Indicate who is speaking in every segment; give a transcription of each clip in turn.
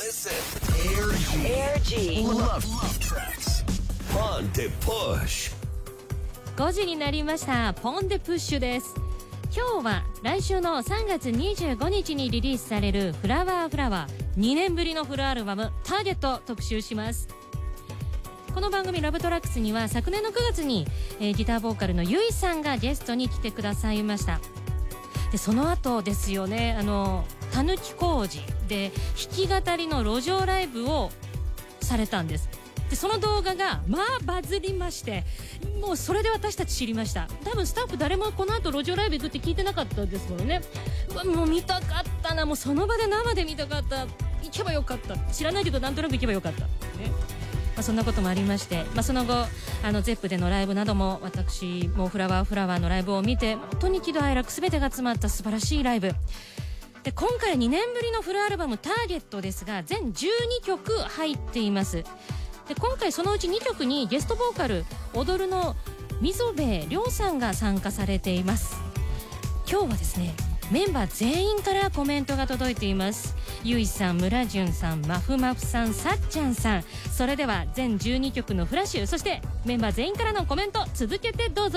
Speaker 1: Listen. Air G. Love tracks. Ponte Push.
Speaker 2: 5時になりました。ポンデプッシュです。今日は来週の3月25日にリリースされるフラワーフラワー2年ぶりのフルアルバムターゲット特集します。この番組ラブトラックスには昨年の9月に、ギターボーカルのゆいさんがゲストに来てくださいました。でその後ですよね、たぬき工事で弾き語りの路上ライブをされたんです。でその動画がバズりまして、もうそれで私たち知りました。多分スタッフ誰もこの後路上ライブ行くって聞いてなかったですもんね。もう見たかったな、もうその場で生で見たかった、行けばよかった、知らないけどなんとなく行けばよかったね。そんなこともありまして、その後ゼップでのライブなども私もフラワーのライブを見て本当に喜怒哀楽全てが詰まった素晴らしいライブで、今回2年ぶりのフルアルバムターゲットですが全12曲入っています。で今回そのうち2曲にゲストボーカル踊るの溝部亮さんが参加されています。今日はですねメンバー全員からコメントが届いています。ゆいさん、村淳さん、まふまふさん、さっちゃんさん。それでは全12曲のフラッシュ、そしてメンバー全員からのコメント続けてどうぞ。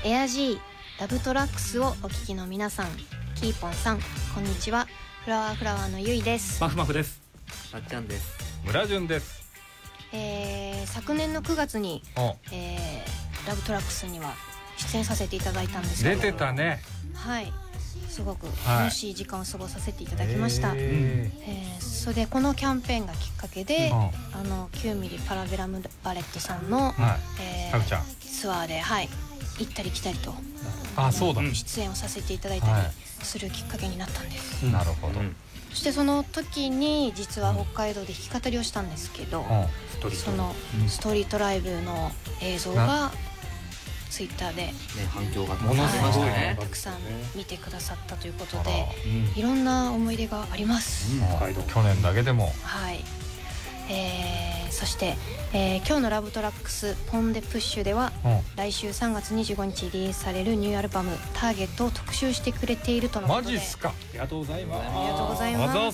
Speaker 3: エア G ラブトラックスをお聞きの皆さん、キーポンさんこんにちは。フラワーフラワーのゆいです。
Speaker 4: マフマフです。
Speaker 5: さっちゃんです。
Speaker 6: 村順です。
Speaker 3: 昨年の9月に、ラブトラックスには出演させていただいたんですけど、
Speaker 6: 出てたね。
Speaker 3: はい、すごく楽しい時間を過ごさせていただきました。それでこのキャンペーンがきっかけで、9ミリパラベラムバレットさんの、ツアーで、行ったり来たりと
Speaker 6: そうだ、
Speaker 3: 出演をさせていただいたりするきっかけになったんです。
Speaker 6: なるほど。
Speaker 3: そしてその時に実は北海道で弾き語りをしたんですけど、そのストリートライブの映像がツイッターで
Speaker 5: 反響がものすごいね、
Speaker 3: たくさん見てくださったということで、いろんな思い出があります。
Speaker 6: 去年だけでも。
Speaker 3: はい。そして、今日のラブトラックスポンデプッシュでは、来週3月25日リリースされるニューアルバムターゲットを特集してくれているとのことで。
Speaker 6: マジっすか。ありがとうございます。
Speaker 3: ありがとうございます。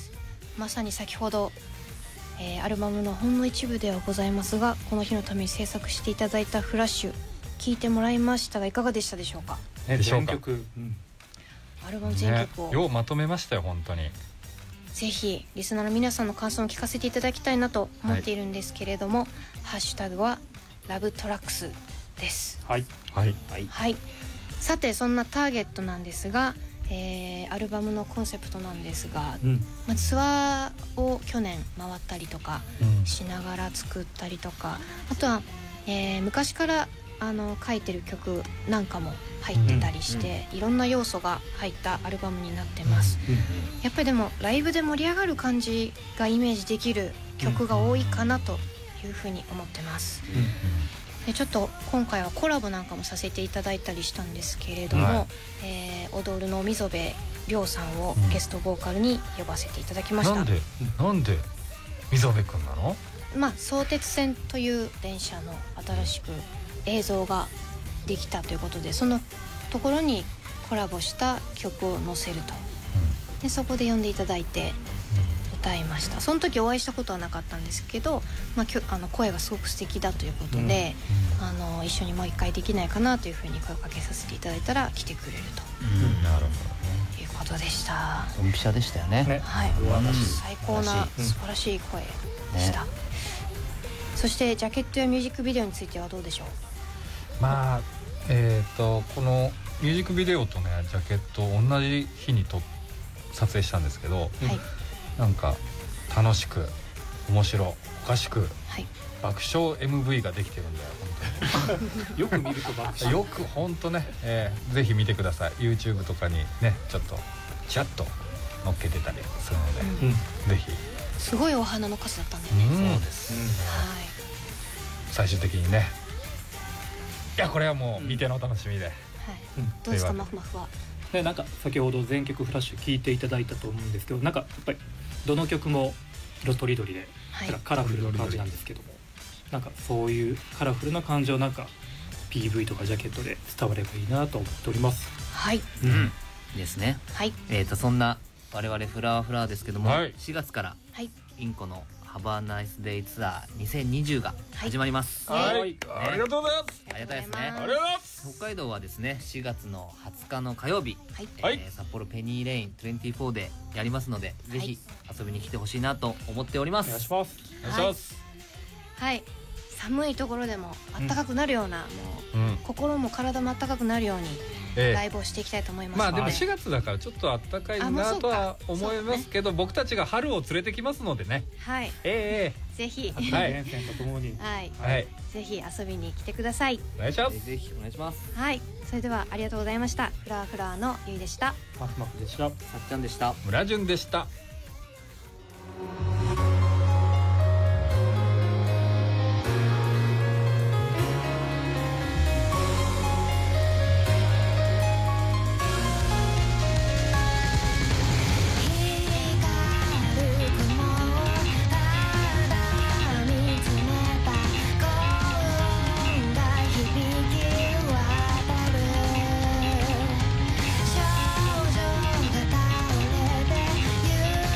Speaker 3: まさに先ほど、アルバムのほんの一部ではございますが、この日のために制作していただいたフラッシュ聞いてもらいましたが、いかがでしたでしょうか。
Speaker 4: 全曲、
Speaker 3: アルバム全曲を、
Speaker 6: ようまとめましたよ本当に。
Speaker 3: ぜひリスナーの皆さんの感想を聞かせていただきたいなと思っているんですけれども、ハッシュタグはラブトラックスです。
Speaker 4: はい。
Speaker 3: さてそんなターゲットなんですが、アルバムのコンセプトなんですが、ツアーを去年回ったりとかしながら作ったりとか、あとは、昔から書いてる曲なんかも入ってたりして、いろんな要素が入ったアルバムになってます。やっぱりでもライブで盛り上がる感じがイメージできる曲が多いかなというふうに思ってます。でちょっと今回はコラボなんかもさせていただいたりしたんですけれども、踊るの溝部亮さんをゲストボーカルに呼ばせていただきました。
Speaker 6: なんで溝部くんなの？
Speaker 3: 相鉄線という電車の新しく映像ができたということで、そのところにコラボした曲を載せると、でそこで呼んでいただいて歌いました。その時お会いしたことはなかったんですけど、声がすごく素敵だということで、一緒にもう一回できないかなというふうに声をかけさせていただいたら来てくれると、
Speaker 6: なるほ
Speaker 3: どいうことでした。
Speaker 5: ドンピシャでしたよね。
Speaker 3: 最高な素晴らしい声でした。そしてジャケットやミュージックビデオについてはどうでしょう。
Speaker 6: このミュージックビデオとねジャケット同じ日に撮影したんですけど、なんか楽しく面白おかしく、爆笑 MV ができてるんだよ本当に。
Speaker 4: よく見ると爆笑。
Speaker 6: よく本当ね、ぜひ見てください。 YouTube とかにねちょっとチャッと載っけてたりするので、ぜひ。
Speaker 3: すごいお花の数だったんだよね。
Speaker 6: そうです、最終的にね、いやこれはもう見ての楽しみで、
Speaker 3: どうですかマフマフは。
Speaker 4: なんか先ほど全曲フラッシュ聴いていただいたと思うんですけど、なんかやっぱりどの曲も色とりどりで、カラフルな感じなんですけども、なんかそういうカラフルな感情なんか PV とかジャケットで伝わればいいなと思っております。
Speaker 5: ですね。そんな我々フラワーフラワーですけども、4月からインコのハバーナイスデイツアー2020が始まります。
Speaker 6: ありがとうございます。
Speaker 5: ありがたいですね。
Speaker 6: ありがとうございます。
Speaker 5: 北海道はですね4月の20日の火曜日、札幌ペニーレイン24でやりますので、ぜひ遊びに来てほしいなと思っております。
Speaker 4: お願いします。
Speaker 6: お願いします。
Speaker 3: 寒いところでも暖かくなるような、もう心も体も暖かくなるようにライブをしていきたいと思いますので、
Speaker 6: でも4月だからちょっと暖かいなとは思いますけど、僕たちが春を連れてきますのでね。
Speaker 3: ぜひ
Speaker 4: 連戦とともに
Speaker 3: ぜひ遊びに来てください。
Speaker 6: お願いします。
Speaker 5: ぜひお願いします。
Speaker 3: それではありがとうございました。フラワーフラワーのゆいでした。
Speaker 4: マフマフでした。
Speaker 5: さっちゃんでした。
Speaker 6: 村順でした。
Speaker 7: 少女が倒れて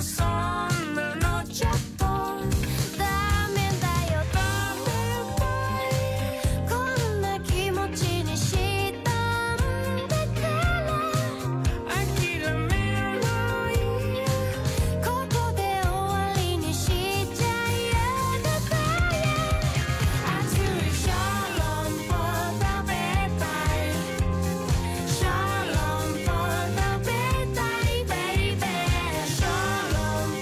Speaker 7: 小籠包食べたい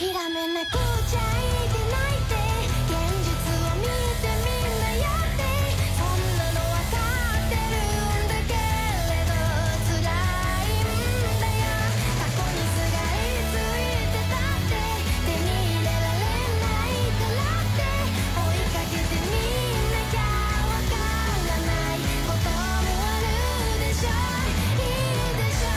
Speaker 7: 諦めなくちゃいけないって現実を見てみんなやってそんなのわかってるんだけれど辛いんだよ過去にすがりついてたって手に入れられないからって追いかけてみなきゃわからないこともあるでしょいいでしょ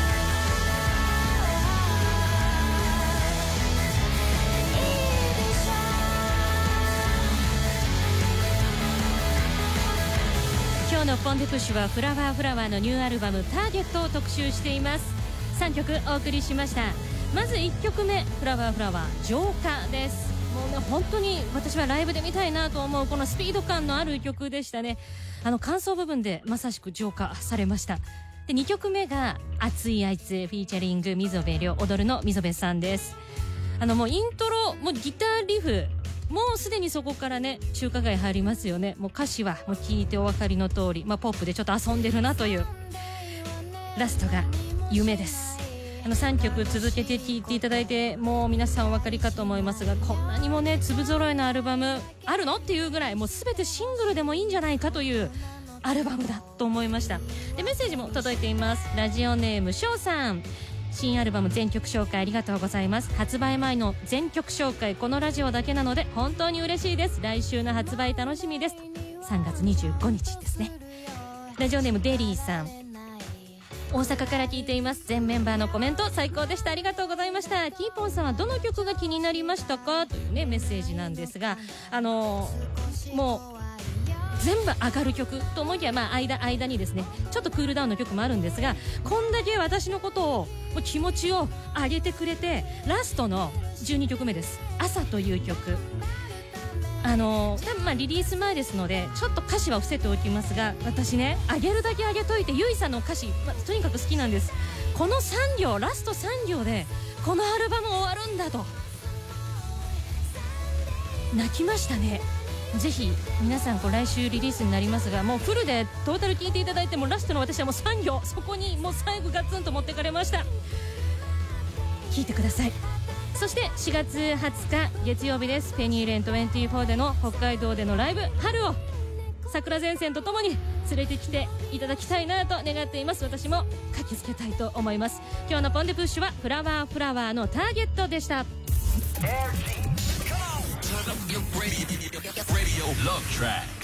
Speaker 2: 今日のポンデプッシュはフラワーフラワーのニューアルバムターゲットを特集しています。3曲お送りしました。まず1曲目フラワーフラワー浄化です。もうね本当に私はライブで見たいなと思うこのスピード感のある曲でしたね。感想部分でまさしく浄化されました。で2曲目が熱いあいつフィーチャリング溝部亮踊るの溝部さんです。もうイントロもうギターリフもうすでにそこからね中華街入りますよね。もう歌詞はもう聞いてお分かりの通り、ポップでちょっと遊んでるなというラストが夢です。3曲続けて聴いていただいてもう皆さんお分かりかと思いますがこんなにもね粒揃いのアルバムあるのっていうぐらいもう全てシングルでもいいんじゃないかというアルバムだと思いました。でメッセージも届いています。ラジオネームしょうさん、新アルバム全曲紹介ありがとうございます。発売前の全曲紹介このラジオだけなので本当に嬉しいです。来週の発売楽しみですと。3月25日ですね。ラジオネームデリーさん、大阪から聞いています。全メンバーのコメント最高でした。ありがとうございました。キーポンさんはどの曲が気になりましたかというねメッセージなんですがもう全部上がる曲と思いきや間にですねちょっとクールダウンの曲もあるんですがこんだけ私のことをもう気持ちを上げてくれてラストの12曲目です朝という曲多分リリース前ですのでちょっと歌詞は伏せておきますが私ね上げるだけ上げといてゆいさんの歌詞、とにかく好きなんです。この3行ラスト3行でこのアルバム終わるんだと泣きましたね。ぜひ皆さん来週リリースになりますがもうフルでトータル聞いていただいてもラストの私はもう3行そこにもう最後ガツンと持ってかれました。聞いてください。そして4月20日月曜日です。ペニーレン24での北海道でのライブ春を桜前線とともに連れてきていただきたいなと願っています。私も駆けつけたいと思います。今日のポンデプッシュはフラワーフラワーのターゲットでした。
Speaker 1: Radio Love Track